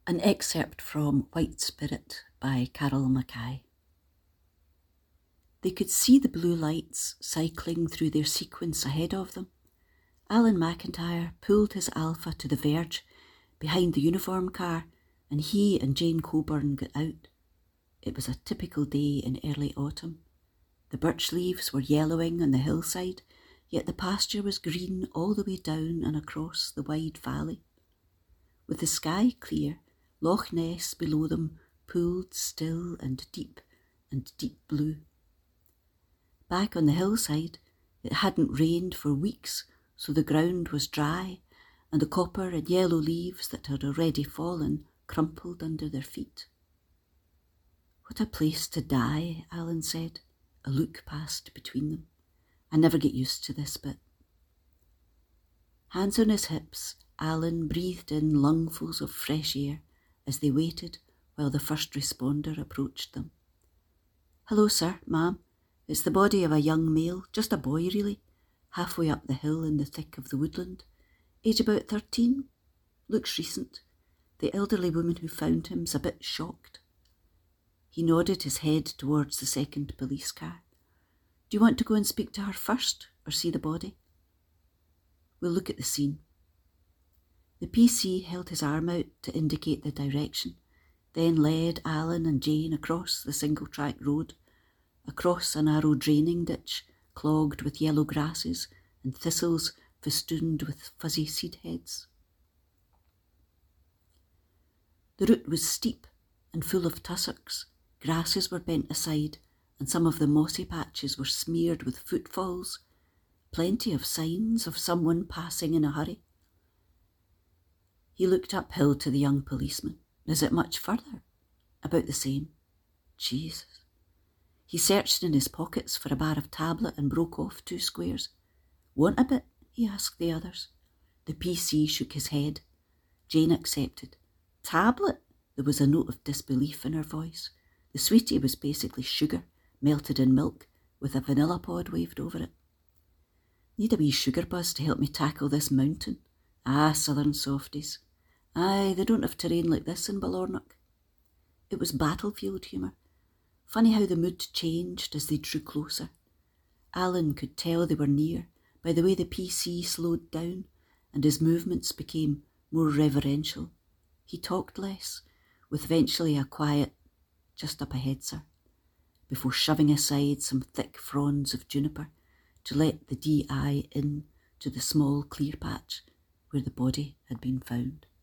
An excerpt from White Spirit by Carol Mackay. They could see the blue lights cycling through their sequence ahead of them. Alan McIntyre pulled his Alpha to the verge behind the uniform car, and he and Jane Coburn got out. It was a typical day in early autumn. The birch leaves were yellowing on the hillside, yet the pasture was green all the way down and across the wide valley. With the sky clear, Loch Ness below them pooled still and deep blue. Back on the hillside, it hadn't rained for weeks, so the ground was dry, and the copper and yellow leaves that had already fallen crumpled under their feet. "What a place to die," Alan said. A look passed between them. "I never get used to this bit." Hands on his hips, Alan breathed in lungfuls of fresh air as they waited while the first responder approached them. "Hello, sir, ma'am. It's the body of a young male, just a boy really, halfway up the hill in the thick of the woodland. Age about 13. Looks recent. The elderly woman who found him's a bit shocked." He nodded his head towards the second police car. "Do you want to go and speak to her first, or see the body?" "We'll look at the scene." The PC held his arm out to indicate the direction, then led Alan and Jane across the single-track road, across a narrow draining ditch clogged with yellow grasses and thistles festooned with fuzzy seed heads. The route was steep and full of tussocks. Grasses were bent aside, and some of the mossy patches were smeared with footfalls. Plenty of signs of someone passing in a hurry. He looked uphill to the young policeman. "Is it much further?" "About the same." Jesus. He searched in his pockets for a bar of tablet and broke off 2 squares. "Want a bit?" he asked the others. The PC shook his head. Jane accepted. "Tablet?" There was a note of disbelief in her voice. The sweetie was basically sugar, melted in milk, with a vanilla pod waved over it. "Need a wee sugar buzz to help me tackle this mountain." "Ah, southern softies. Aye, they don't have terrain like this in Ballornock." It was battlefield humour. Funny how the mood changed as they drew closer. Alan could tell they were near by the way the PC slowed down and his movements became more reverential. He talked less, with eventually a quiet, "Just up ahead, sir," before shoving aside some thick fronds of juniper to let the DI in to the small clear patch where the body had been found.